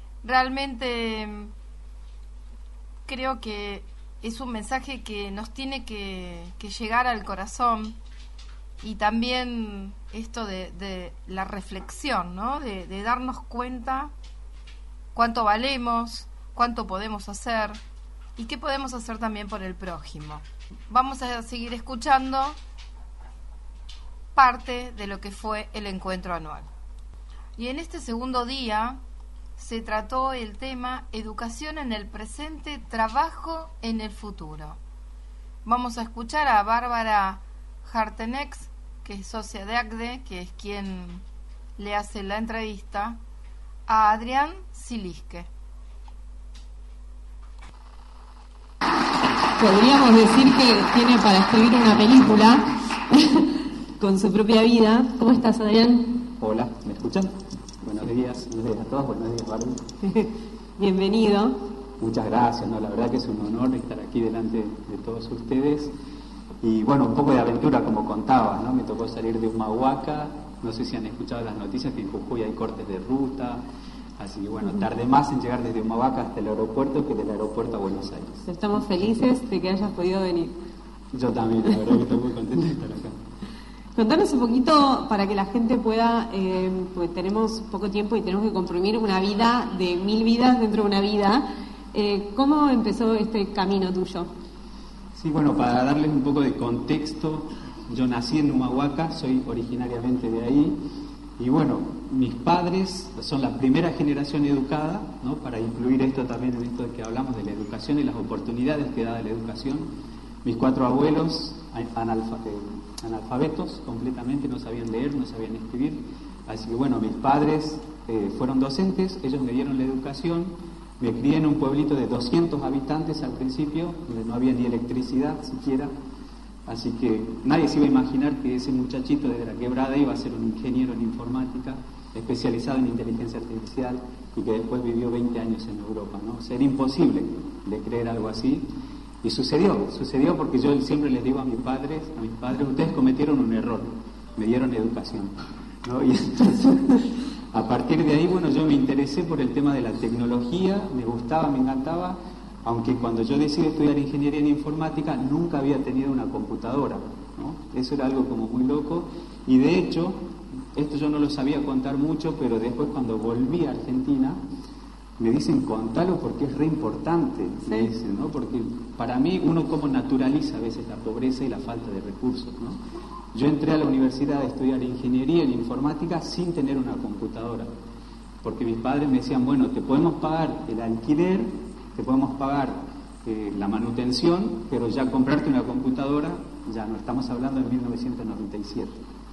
Realmente creo que es un mensaje que nos tiene que, que llegar al corazón, y también esto de, de la reflexión, ¿no? De, de darnos cuenta cuánto valemos, cuánto podemos hacer y qué podemos hacer también por el prójimo. Vamos a seguir escuchando parte de lo que fue el encuentro anual. Y en este segundo día se trató el tema Educación en el presente, trabajo en el futuro. Vamos a escuchar a Bárbara Hartenex, que es socia de A C D E, que es quien le hace la entrevista, a Adrián Silisque. Podríamos decir que tiene para escribir una película con su propia vida. ¿Cómo estás, Adrián? Hola, ¿me escuchan? Buenos días, buenos días a todos, buenos días, Barbie. Bienvenido. Muchas gracias, ¿no? La verdad que es un honor estar aquí delante de todos ustedes. Y bueno, un poco de aventura, como contaba, ¿no? Me tocó salir de Humahuaca, no sé si han escuchado las noticias que en Jujuy hay cortes de ruta. Así que bueno, tardé más en llegar desde Humahuaca hasta el aeropuerto que del aeropuerto a Buenos Aires. Estamos felices de que hayas podido venir. Yo también, la verdad que estoy muy contento de estar acá. Contanos un poquito para que la gente pueda, eh, pues tenemos poco tiempo y tenemos que comprimir una vida de mil vidas dentro de una vida. Eh, ¿Cómo empezó este camino tuyo? Sí, bueno, para darles un poco de contexto, yo nací en Humahuaca, soy originariamente de ahí. Y bueno, mis padres son la primera generación educada, ¿no? Para incluir esto también en esto de que hablamos de la educación y las oportunidades que da la educación. Mis cuatro abuelos, analfa, eh, analfabetos completamente, no sabían leer, no sabían escribir. Así que bueno, mis padres eh, fueron docentes, ellos me dieron la educación. Me crié en un pueblito de doscientos habitantes al principio, donde no había ni electricidad siquiera. Así que nadie se iba a imaginar que ese muchachito desde la quebrada iba a ser un ingeniero en informática, especializado en inteligencia artificial, y que después vivió veinte años en Europa, ¿no? O sea, era imposible de creer algo así. Y sucedió, sucedió porque yo siempre les digo a mis padres, a mis padres, ustedes cometieron un error, me dieron educación, ¿no? Y entonces, a partir de ahí, bueno, yo me interesé por el tema de la tecnología, me gustaba, me encantaba, aunque cuando yo decidí estudiar ingeniería en informática nunca había tenido una computadora, ¿no? Eso era algo como muy loco, y de hecho, esto yo no lo sabía contar mucho, pero después cuando volví a Argentina, me dicen, contalo porque es re importante, me dicen, ¿no? Porque para mí uno como naturaliza a veces la pobreza y la falta de recursos, ¿no? Yo entré a la universidad a estudiar ingeniería en informática sin tener una computadora, porque mis padres me decían, bueno, te podemos pagar el alquiler, te podemos pagar eh, la manutención, pero ya comprarte una computadora, ya no, estamos hablando de mil novecientos noventa y siete.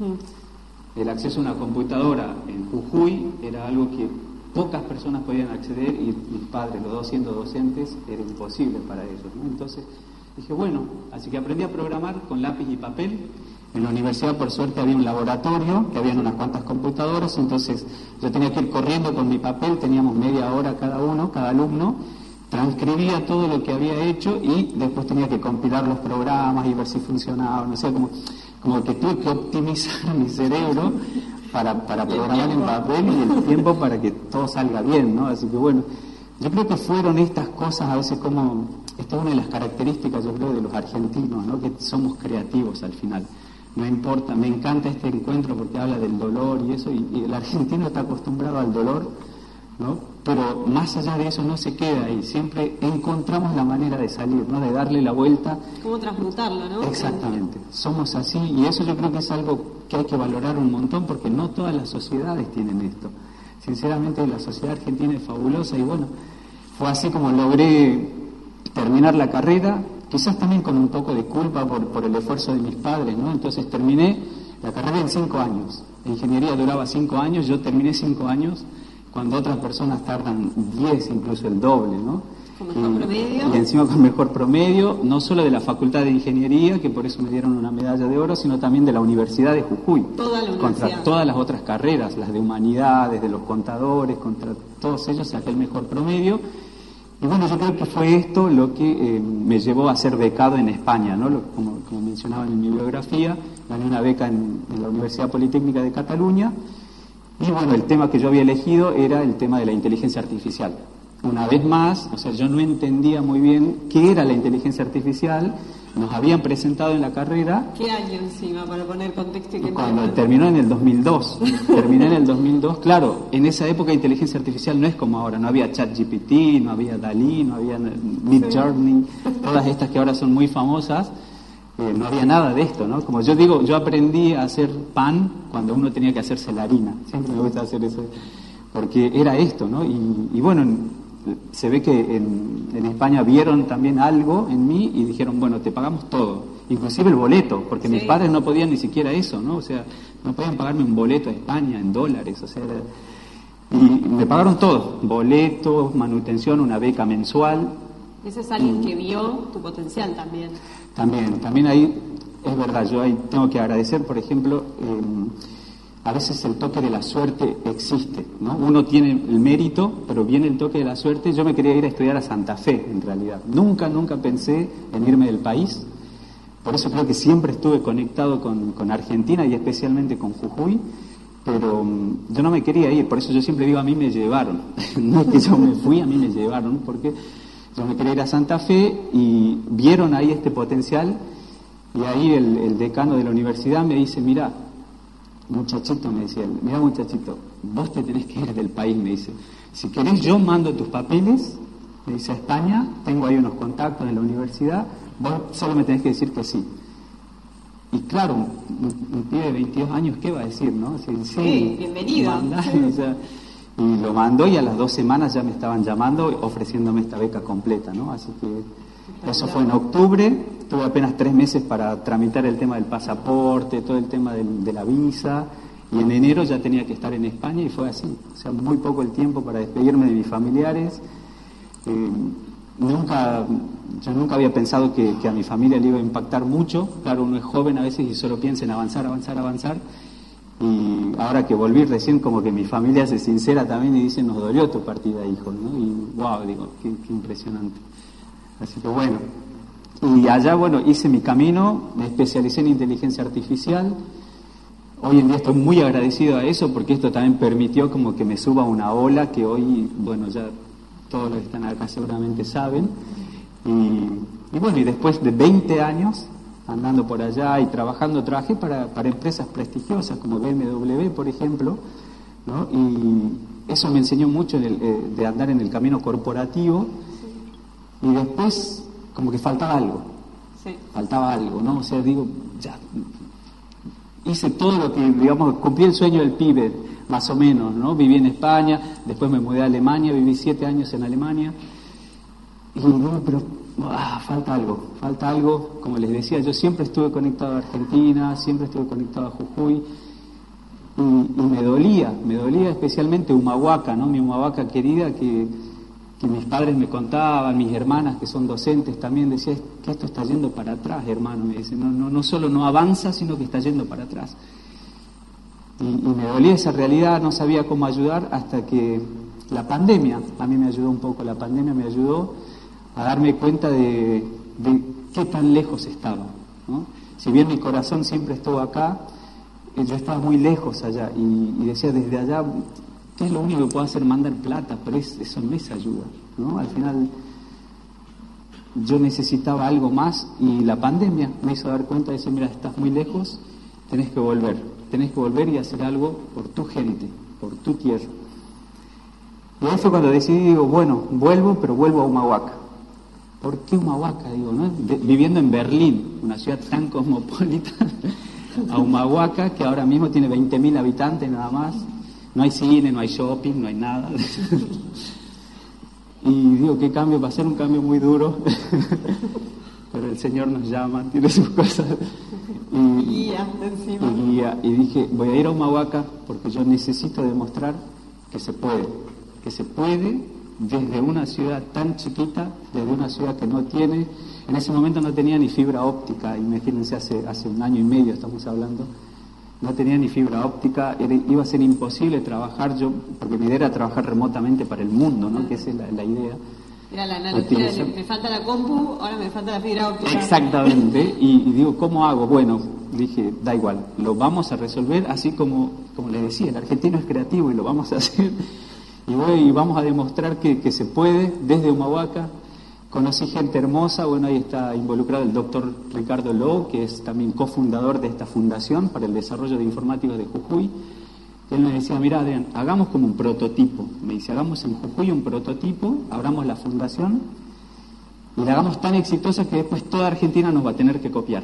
Mm. El acceso a una computadora en Jujuy era algo que pocas personas podían acceder, y mis padres, los dos siendo docentes, era imposible para ellos, ¿no? Entonces dije, bueno, así que aprendí a programar con lápiz y papel. En la universidad, por suerte, había un laboratorio, que habían unas cuantas computadoras, entonces yo tenía que ir corriendo con mi papel, teníamos media hora cada uno, cada alumno, transcribía todo lo que había hecho y después tenía que compilar los programas y ver si funcionaban, no sé, como, como que tuve que optimizar mi cerebro para, para programar en papel y el tiempo para que todo salga bien, ¿no? Así que bueno, yo creo que fueron estas cosas a veces como, esta es una de las características, yo creo, de los argentinos, ¿no? Que somos creativos al final. No importa, me encanta este encuentro porque habla del dolor y eso, y, y el argentino está acostumbrado al dolor, ¿no? Pero más allá de eso no se queda ahí, siempre encontramos la manera de salir, ¿no? De darle la vuelta. ¿Cómo transmutarlo, no? Exactamente, somos así, y eso yo creo que es algo que hay que valorar un montón, porque no todas las sociedades tienen esto. Sinceramente la sociedad argentina es fabulosa, y bueno, fue así como logré terminar la carrera, quizás también con un poco de culpa por, por el esfuerzo de mis padres, ¿no? Entonces terminé la carrera en cinco años. La ingeniería duraba cinco años, yo terminé cinco años, cuando otras personas tardan diez, incluso el doble, ¿no? ¿Con mejor y, promedio? Y encima con mejor promedio, no solo de la Facultad de Ingeniería, que por eso me dieron una medalla de oro, sino también de la Universidad de Jujuy. Toda la universidad. Contra todas las otras carreras, las de humanidades, de los contadores, contra todos ellos saqué el mejor promedio. Y bueno, yo creo que fue esto lo que eh, me llevó a ser becado en España, ¿no? Lo, como, como mencionaban en mi biografía, gané una beca en, en la Universidad Politécnica de Cataluña, y bueno, el tema que yo había elegido era el tema de la inteligencia artificial. Una vez más, o sea, yo no entendía muy bien qué era la inteligencia artificial, nos habían presentado en la carrera. ¿Qué año encima, para poner contexto? Que cuando no... terminó en el dos mil dos, terminé en el dos mil dos, claro, en esa época inteligencia artificial no es como ahora, no había ChatGPT, no había DALL-E, no había Midjourney, todas estas que ahora son muy famosas, eh, no había nada de esto, ¿no? Como yo digo, yo aprendí a hacer pan cuando uno tenía que hacerse la harina, siempre me gusta hacer eso, porque era esto, ¿no? Y, y bueno, se ve que en, en España vieron también algo en mí y dijeron, bueno, te pagamos todo, inclusive el boleto, porque sí. Mis padres no podían ni siquiera eso, ¿no? O sea, no podían pagarme un boleto a España en dólares, o sea, era... y me pagaron todo, boletos, manutención, una beca mensual. Ese es alguien que vio tu potencial también. También, también ahí, es verdad, yo ahí tengo que agradecer, por ejemplo, eh, a veces el toque de la suerte existe, ¿no? Uno tiene el mérito, pero viene el toque de la suerte. Yo me quería ir a estudiar a Santa Fe, en realidad. Nunca, nunca pensé en irme del país. Por eso creo que siempre estuve conectado con, con Argentina y especialmente con Jujuy. Pero um, yo no me quería ir, por eso yo siempre digo, a mí me llevaron. No es que yo me fui, a mí me llevaron, porque yo me quería ir a Santa Fe y vieron ahí este potencial. Y ahí el, el decano de la universidad me dice, mira, muchachito, me decía, mira muchachito, vos te tenés que ir del país, me dice, si querés yo mando tus papeles, me dice, a España, tengo ahí unos contactos en la universidad, vos solo me tenés que decir que sí. Y claro, un, un pibe de veintidós años, ¿qué va a decir, no? Si, sí, sí, bienvenido. Mandá, sí. O sea, y lo mandó y a las dos semanas ya me estaban llamando ofreciéndome esta beca completa, ¿no? Así que eso fue en octubre, tuve apenas tres meses para tramitar el tema del pasaporte, todo el tema de, de la visa, y en enero ya tenía que estar en España y fue así. O sea, muy poco el tiempo para despedirme de mis familiares. Eh, nunca, yo nunca había pensado que, que a mi familia le iba a impactar mucho. Claro, uno es joven a veces y solo piensa en avanzar, avanzar, avanzar. Y ahora que volví recién, como que mi familia se sincera también y dice, nos dolió tu partida, hijo, ¿no? Y wow, digo, qué, qué impresionante. Así que bueno, y allá, bueno, hice mi camino, me especialicé en inteligencia artificial. Hoy en día estoy muy agradecido a eso porque esto también permitió como que me suba una ola que hoy, bueno, ya todos los que están acá seguramente saben. Y, y bueno, y después de veinte años andando por allá y trabajando, trabajé para, para empresas prestigiosas como B M W, por ejemplo, ¿no? Y eso me enseñó mucho en el, eh, de andar en el camino corporativo. Y después como que faltaba algo, sí. faltaba algo, ¿no? O sea, digo, ya hice todo lo que, digamos, cumplí el sueño del pibe, más o menos, ¿no? Viví en España, después me mudé a Alemania, viví siete años en Alemania, y digo, pero ah, falta algo, falta algo, como les decía, yo siempre estuve conectado a Argentina, siempre estuve conectado a Jujuy, y, y me dolía, me dolía especialmente Humahuaca, ¿no? Mi Humahuaca querida, que, que mis padres me contaban, mis hermanas que son docentes también, decían que esto está yendo para atrás, hermano, me dicen, no, no, no solo no avanza, sino que está yendo para atrás. Y, y me dolía esa realidad, no sabía cómo ayudar hasta que la pandemia, a mí me ayudó un poco, la pandemia me ayudó a darme cuenta de, de qué tan lejos estaba, ¿no? Si bien mi corazón siempre estuvo acá, yo estaba muy lejos allá y, y decía desde allá, ¿qué es lo único que puedo hacer? Mandar plata, pero es, eso no es ayuda, ¿no? Al final yo necesitaba algo más y la pandemia me hizo dar cuenta de decir, mira, estás muy lejos, tenés que volver, tenés que volver y hacer algo por tu gente, por tu tierra. Y ahí fue cuando decidí, digo, bueno, vuelvo, pero vuelvo a Humahuaca. ¿Por qué Humahuaca? Digo, ¿no? De, viviendo en Berlín, una ciudad tan cosmopolita, a Humahuaca, que ahora mismo tiene veinte mil habitantes nada más. No hay cine, no hay shopping, no hay nada. Y digo, qué cambio, va a ser un cambio muy duro. Pero el Señor nos llama, tiene sus cosas. Y, guía, encima. Y, guía, y dije, voy a ir a Humahuaca porque yo necesito demostrar que se puede. Que se puede desde una ciudad tan chiquita, desde una ciudad que no tiene, en ese momento no tenía ni fibra óptica, imagínense, hace, hace un año y medio estamos hablando, no tenía ni fibra óptica, era, iba a ser imposible trabajar yo, porque mi idea era trabajar remotamente para el mundo, ¿no? Que esa es la, la idea. Era la analogía de me falta la compu, ahora me falta la fibra óptica. Exactamente, y, y digo, ¿cómo hago? Bueno, dije, da igual, lo vamos a resolver así como, como les decía, el argentino es creativo y lo vamos a hacer. Y, voy, y vamos a demostrar que, que se puede desde Humahuaca. Conocí gente hermosa, bueno, ahí está involucrado el doctor Ricardo Lowe, que es también cofundador de esta fundación para el desarrollo de informáticos de Jujuy. Él me decía, mira Adrián, hagamos como un prototipo. Me dice, hagamos en Jujuy un prototipo, abramos la fundación y la hagamos tan exitosa que después toda Argentina nos va a tener que copiar.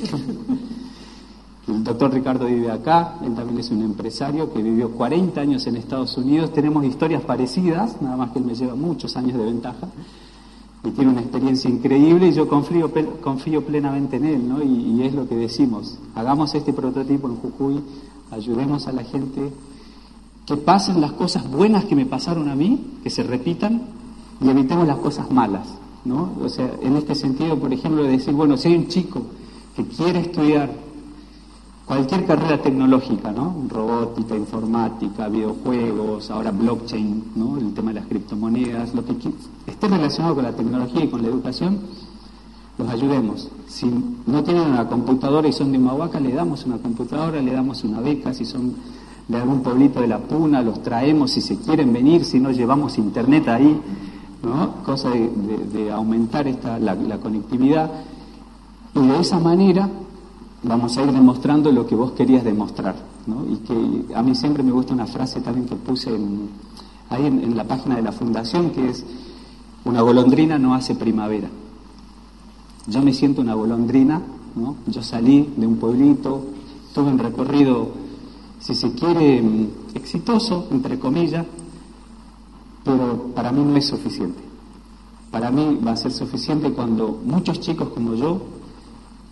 El doctor Ricardo vive acá, él también es un empresario que vivió cuarenta años en Estados Unidos, tenemos historias parecidas, nada más que él me lleva muchos años de ventaja, y tiene una experiencia increíble y yo confío, confío plenamente en él, ¿no? Y, y es lo que decimos, hagamos este prototipo en Jujuy, ayudemos a la gente, que pasen las cosas buenas que me pasaron a mí, que se repitan, y evitemos las cosas malas, ¿no? O sea, en este sentido, por ejemplo, de decir, bueno, si hay un chico que quiere estudiar cualquier carrera tecnológica, ¿no? Robótica, informática, videojuegos, ahora blockchain, ¿no? El tema de las criptomonedas, lo que esté relacionado con la tecnología y con la educación, los ayudemos. Si no tienen una computadora y son de Humahuaca, le damos una computadora, le damos una beca. Si son de algún pueblito de la Puna, los traemos si se quieren venir, si no llevamos internet ahí, ¿no? Cosa de, de, de aumentar esta, la, la conectividad. Y de esa manera vamos a ir demostrando lo que vos querías demostrar, ¿no? Y que a mí siempre me gusta una frase también que puse en, ahí en, en la página de la fundación, que es, una golondrina no hace primavera. Yo me siento una golondrina, ¿no? Yo salí de un pueblito, tuve un recorrido, si se quiere, exitoso, entre comillas, pero para mí no es suficiente. Para mí va a ser suficiente cuando muchos chicos como yo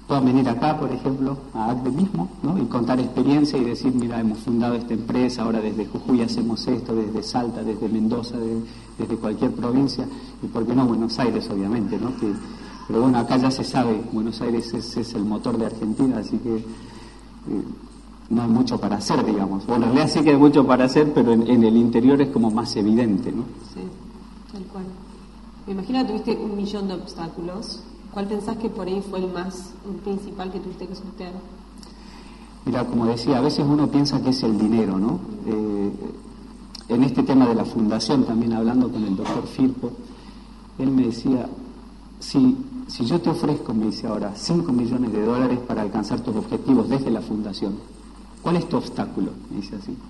puedan venir acá, por ejemplo, a A C D E mismo, ¿no? Y contar experiencia y decir, mira, hemos fundado esta empresa, ahora desde Jujuy hacemos esto, desde Salta, desde Mendoza, de, desde cualquier provincia, y por qué no Buenos Aires, obviamente, ¿no? Que, pero bueno, acá ya se sabe, Buenos Aires es, es el motor de Argentina, así que eh, no hay mucho para hacer, digamos. Bueno, en realidad sí que hay mucho para hacer, pero en, en el interior es como más evidente, ¿no? Sí, tal cual. Me imagino que tuviste un millón de obstáculos. ¿Cuál pensás que por ahí fue el más, el principal que tuviste que sortear? Mira, como decía, a veces uno piensa que es el dinero, ¿no? Eh, en este tema de la fundación, también hablando con el doctor Firpo, él me decía, si, si yo te ofrezco, me dice ahora, cinco millones de dólares para alcanzar tus objetivos desde la fundación, ¿cuál es tu obstáculo? Me dice así.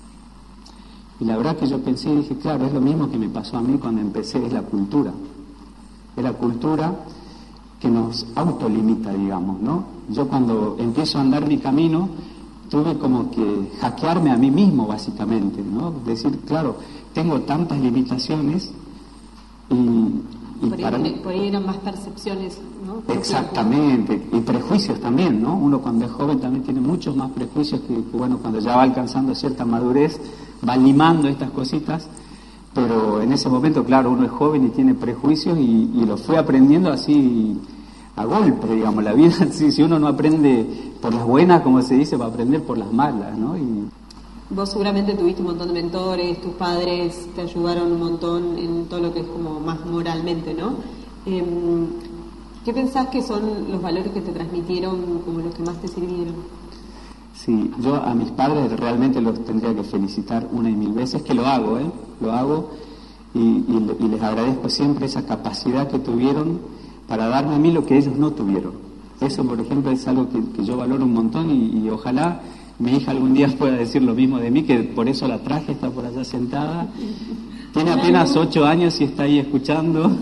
Y la verdad que yo pensé y dije, claro, es lo mismo que me pasó a mí cuando empecé, es la cultura. Es la cultura que nos autolimita, digamos, ¿no? Yo cuando empiezo a andar mi camino, tuve como que hackearme a mí mismo, básicamente, ¿no? Decir, claro, tengo tantas limitaciones y... y por, para ahí, mí... por ahí eran más percepciones, ¿no? Exactamente, y prejuicios también, ¿no? Uno cuando es joven también tiene muchos más prejuicios que, que bueno, cuando ya va alcanzando cierta madurez, va limando estas cositas, pero en ese momento, claro, uno es joven y tiene prejuicios y, y lo fue aprendiendo así a golpe, digamos. La vida, si, si uno no aprende por las buenas, como se dice, va a aprender por las malas, ¿no? Y... Vos seguramente tuviste un montón de mentores, tus padres te ayudaron un montón en todo lo que es como más moralmente, ¿no? Eh, ¿Qué pensás que son los valores que te transmitieron como los que más te sirvieron? Sí, yo a mis padres realmente los tendría que felicitar una y mil veces, que lo hago, ¿eh? Lo hago y, y, y les agradezco siempre esa capacidad que tuvieron para darme a mí lo que ellos no tuvieron. Eso, por ejemplo, es algo que, que yo valoro un montón y, y ojalá mi hija algún día pueda decir lo mismo de mí, que por eso la traje, está por allá sentada. Tiene apenas ocho años y está ahí escuchando.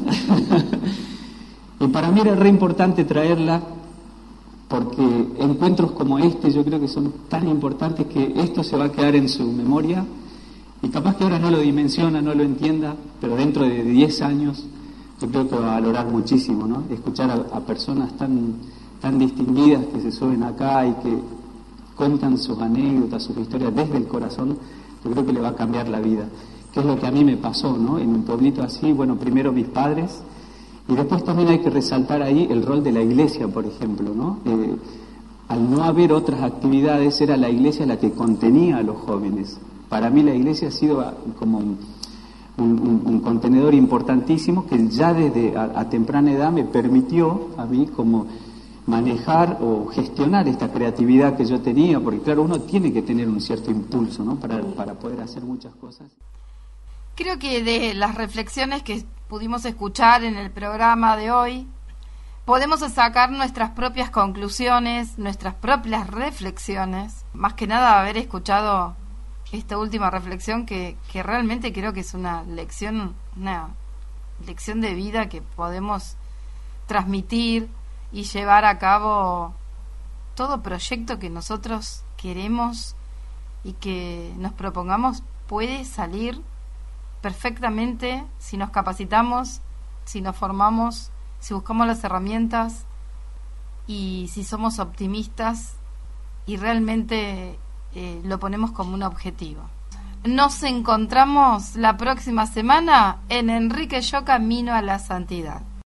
Y para mí era re importante traerla, porque encuentros como este yo creo que son tan importantes que esto se va a quedar en su memoria y capaz que ahora no lo dimensiona, no lo entienda, pero dentro de diez años yo creo que va a valorar muchísimo, ¿no? Escuchar a, a personas tan, tan distinguidas que se suben acá y que cuentan sus anécdotas, sus historias desde el corazón, yo creo que le va a cambiar la vida. Que es lo que a mí me pasó, ¿no? En un pueblito así, bueno, primero mis padres, y después también hay que resaltar ahí el rol de la iglesia, por ejemplo, ¿no? Eh, al no haber otras actividades, era la iglesia la que contenía a los jóvenes. Para mí la iglesia ha sido como un, un, un contenedor importantísimo que ya desde a, a temprana edad me permitió a mí como manejar o gestionar esta creatividad que yo tenía, porque claro, uno tiene que tener un cierto impulso, ¿no? Para, para poder hacer muchas cosas. Creo que de las reflexiones que pudimos escuchar en el programa de hoy, podemos sacar nuestras propias conclusiones, nuestras propias reflexiones. Más que nada haber escuchado esta última reflexión que, que realmente creo que es una lección, una lección de vida que podemos transmitir y llevar a cabo todo proyecto que nosotros queremos y que nos propongamos puede salir perfectamente si nos capacitamos, si nos formamos, si buscamos las herramientas y si somos optimistas y realmente eh, lo ponemos como un objetivo. Nos encontramos la próxima semana en Enrique Yo Camino a la Santidad.